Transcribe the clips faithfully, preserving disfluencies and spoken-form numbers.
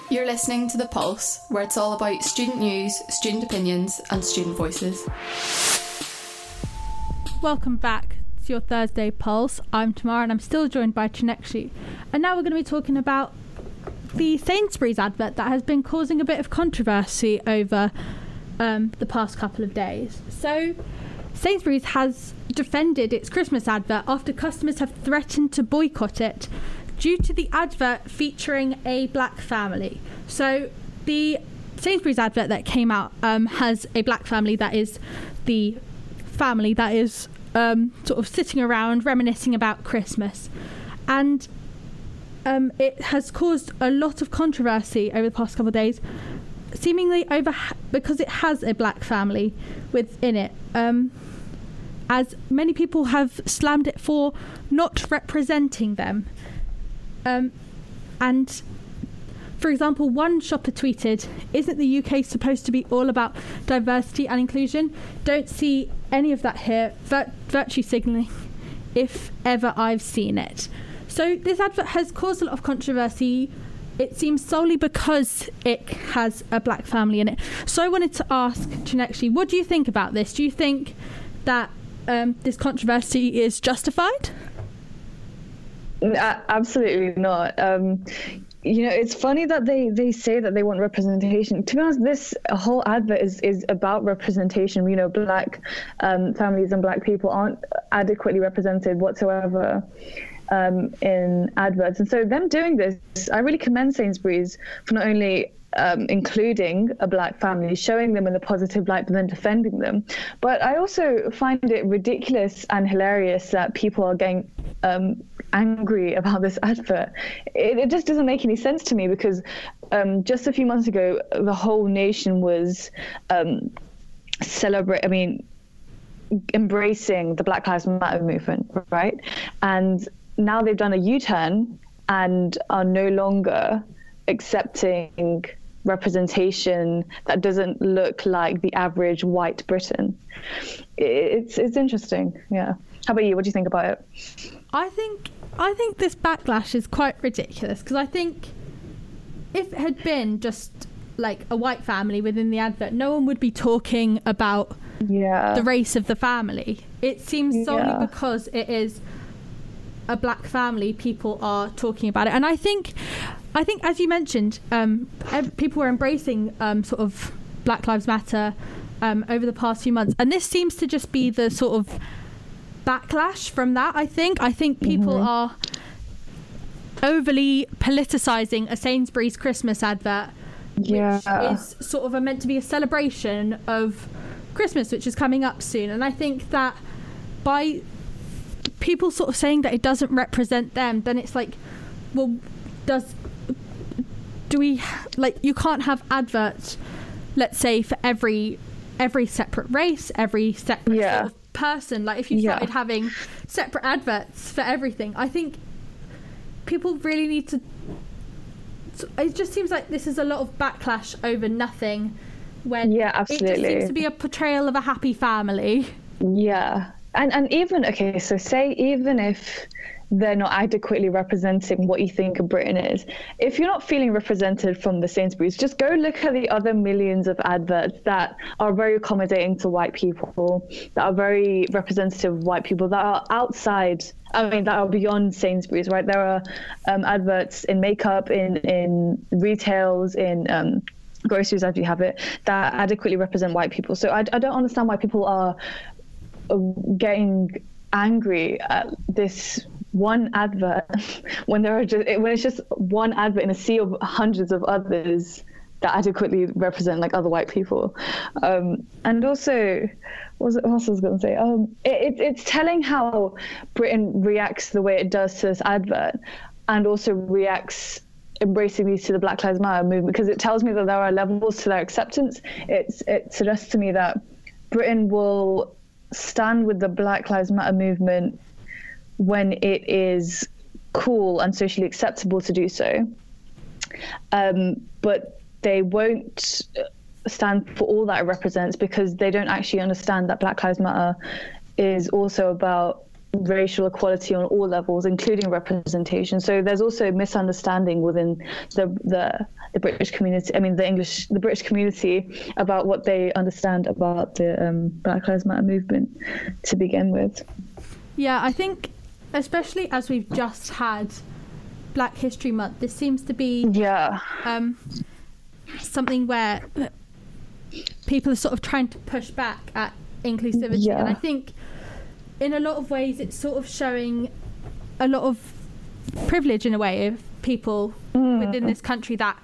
You're listening to The Pulse, where it's all about student news, student opinions and student voices. Welcome back to your Thursday Pulse. I'm Tamara and I'm still joined by Chinekshi. And now we're going to be talking about the Sainsbury's advert that has been causing a bit of controversy over um, the past couple of days. So Sainsbury's has defended its Christmas advert after customers have threatened to boycott it due to the advert featuring a black family. So the Sainsbury's advert that came out um, has a black family that is the family that is um, sort of sitting around reminiscing about Christmas. And um, it has caused a lot of controversy over the past couple of days, seemingly over because it has a black family within it. Um, as many people have slammed it for not representing them. Um, and, for example, one shopper tweeted, "Isn't the U K supposed to be all about diversity and inclusion? Don't see any of that here. Vir- virtue signalling, if ever I've seen it." So this advert has caused a lot of controversy. It seems solely because it has a black family in it. So I wanted to ask Chinekshi, what do you think about this? Do you think that um, this controversy is justified? Uh, absolutely not. Um, you know, it's funny that they, they say that they want representation. To be honest, this whole advert is, is about representation. You know, black um, families and black people aren't adequately represented whatsoever um, in adverts. And so them doing this, I really commend Sainsbury's for not only Um, including a black family, showing them in a positive light, but then defending them. But I also find it ridiculous and hilarious that people are getting um, angry about this advert. It, it just doesn't make any sense to me because um, just a few months ago, the whole nation was um, celebrate. I mean, embracing the Black Lives Matter movement, right? And now they've done a U-turn and are no longer accepting representation that doesn't look like the average white Briton. It's it's interesting. Yeah. How about you? What do you think about it? I think I think this backlash is quite ridiculous because I think if it had been just like a white family within the advert, no one would be talking about yeah. the race of the family. It seems solely yeah. because it is a black family, people are talking about it. And I think I think, as you mentioned, um, people were embracing um, sort of Black Lives Matter um, over the past few months. And this seems to just be the sort of backlash from that, I think. I think people mm-hmm. are overly politicising a Sainsbury's Christmas advert, yeah. which is sort of a, meant to be a celebration of Christmas, which is coming up soon. And I think that by people sort of saying that it doesn't represent them, then it's like, well, does... do we like you can't have adverts, let's say, for every every separate race, every separate yeah. sort of person. Like if you started yeah. having separate adverts for everything, I think people really need to it just seems like this is a lot of backlash over nothing when yeah absolutely it just seems to be a portrayal of a happy family. Yeah. And and even okay so say even if they're not adequately representing what you think of Britain is. If you're not feeling represented from the Sainsbury's, just go look at the other millions of adverts that are very accommodating to white people, that are very representative of white people, that are outside, I mean, that are beyond Sainsbury's, right? There are um, adverts in makeup, in, in retails, in um, groceries, as you have it, that adequately represent white people. So I, I don't understand why people are getting angry at this one advert when there are just when it's just one advert in a sea of hundreds of others that adequately represent like other white people. Um, and also, what was it, what else I was going to say? Um, it, it, it's telling how Britain reacts the way it does to this advert, and also reacts embracingly to the Black Lives Matter movement, because it tells me that there are levels to their acceptance. It's it suggests to me that Britain will stand with the Black Lives Matter movement when it is cool and socially acceptable to do so, um, but they won't stand for all that it represents because they don't actually understand that Black Lives Matter is also about racial equality on all levels, including representation. So there's also misunderstanding within the the the British community. I mean, the English, the British community about what they understand about the um, Black Lives Matter movement to begin with. Yeah, I think, especially as we've just had Black History Month, this seems to be yeah um, something where people are sort of trying to push back at inclusivity, yeah. and I think in a lot of ways it's sort of showing a lot of privilege in a way of people mm. within this country, that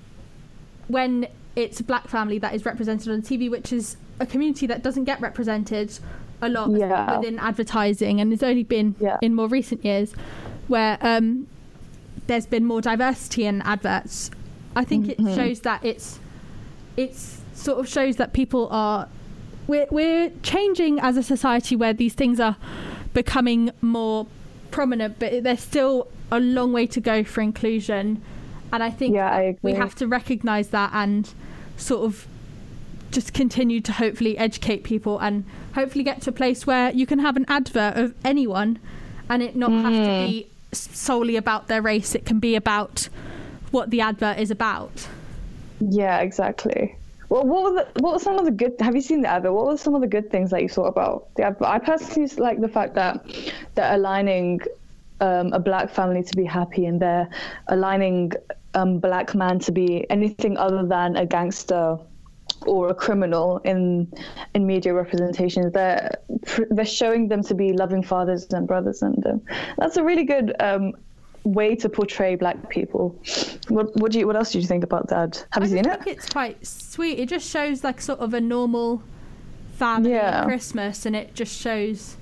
when it's a black family that is represented on T V, which is a community that doesn't get represented a lot yeah. within advertising, and it's only been yeah. in more recent years where um, there's been more diversity in adverts. I think mm-hmm. it shows that it's it's sort of shows that people are we're we're changing as a society where these things are becoming more prominent, but there's still a long way to go for inclusion. And I think yeah, I we have to recognise that and sort of just continue to hopefully educate people and hopefully get to a place where you can have an advert of anyone and it not mm. have to be solely about their race. It can be about what the advert is about. Yeah, exactly. Well, what were the, what were some of the good? Have you seen the advert? What were some of the good things that you thought about the advert? I personally like the fact that they're aligning um, a black family to be happy, and they're aligning um, black man to be anything other than a gangster or a criminal in in media representations. They're they're showing them to be loving fathers and brothers, and um, that's a really good um, way to portray black people. What what do you what else did you think about that? Have you I seen think it? It's quite sweet. It just shows like sort of a normal family yeah. at Christmas, and it just shows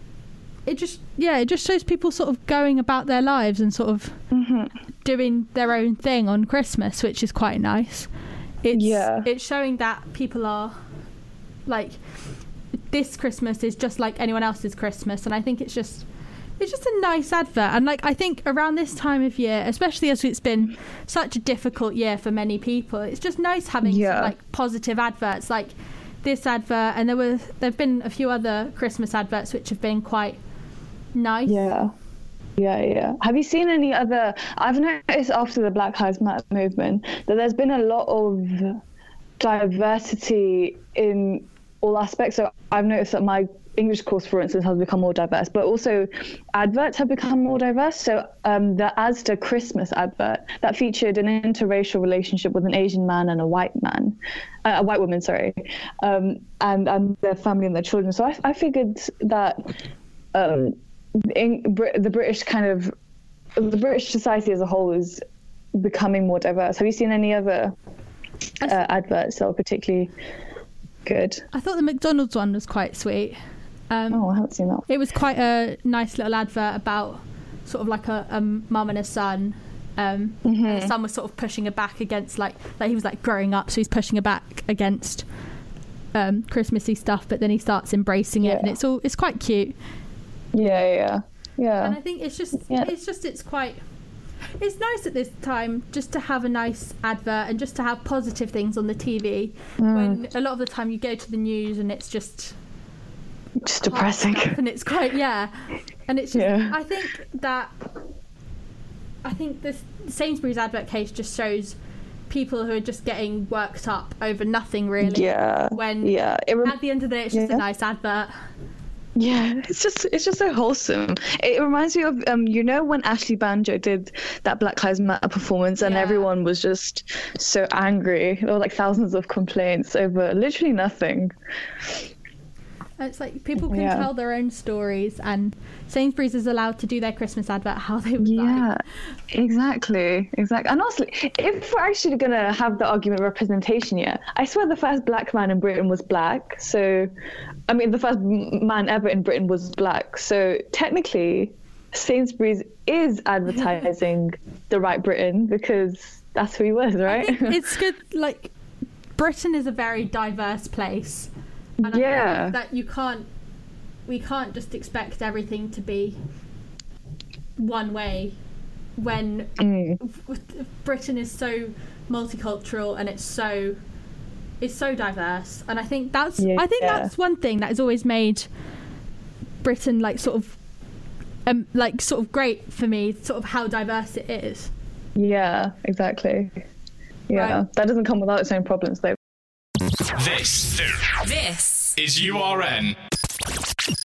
it just yeah it just shows people sort of going about their lives and sort of mm-hmm. doing their own thing on Christmas, which is quite nice. It's yeah. it's showing that people are like, this Christmas is just like anyone else's Christmas, and I think it's just it's just a nice advert. And like I think around this time of year, especially as it's been such a difficult year for many people, it's just nice having yeah. some, like positive adverts like this advert. And there were there've been a few other Christmas adverts which have been quite nice. Yeah. Yeah, yeah. Have you seen any other... I've noticed after the Black Lives Matter movement that there's been a lot of diversity in all aspects. So I've noticed that my English course, for instance, has become more diverse, but also adverts have become more diverse. So um, the Asda Christmas advert that featured an interracial relationship with an Asian man and a white man, uh, a white woman, sorry, um, and, and their family and their children. So I, I figured that... Um, In, the British kind of the British society as a whole is becoming more diverse. Have you seen any other uh, adverts that were particularly good? I thought the McDonald's one was quite sweet. Um, oh, I haven't seen that. It was quite a nice little advert about sort of like a, a mum and a son. Um, mm-hmm. and the son was sort of pushing her back against like like he was like growing up, so he's pushing her back against um, Christmassy stuff, but then he starts embracing it, yeah. and it's all it's quite cute. Yeah, yeah, yeah. And I think it's just, yeah. it's just, it's quite, it's nice at this time just to have a nice advert and just to have positive things on the T V. Mm. When a lot of the time you go to the news and it's just, just depressing. And it's quite, yeah. And it's just, yeah. I think that, I think this Sainsbury's advert case just shows people who are just getting worked up over nothing really. Yeah. When yeah. It rem- at the end of the day, it's just yeah. a nice advert. Yeah, it's just it's just so wholesome. It reminds me of um, you know, when Ashley Banjo did that Black Lives Matter performance, and yeah. everyone was just so angry. There were like thousands of complaints over literally nothing. It's like people can yeah. tell their own stories, and Sainsbury's is allowed to do their Christmas advert how they would yeah, like. exactly, exactly. And honestly, if we're actually going to have the argument representation, yeah, I swear the first black man in Britain was black. So, I mean, the first man ever in Britain was black. So technically, Sainsbury's is advertising the right Britain because that's who he was, right? I think it's good. Like, Britain is a very diverse place. And yeah. I think that you can't, we can't just expect everything to be one way when mm. Britain is so multicultural and it's so, it's so diverse. And I think that's, yeah. I think that's one thing that has always made Britain like sort of um, like sort of great for me, sort of how diverse it is. Yeah, exactly. Yeah, right. That doesn't come without its own problems, though. This, this is U R N.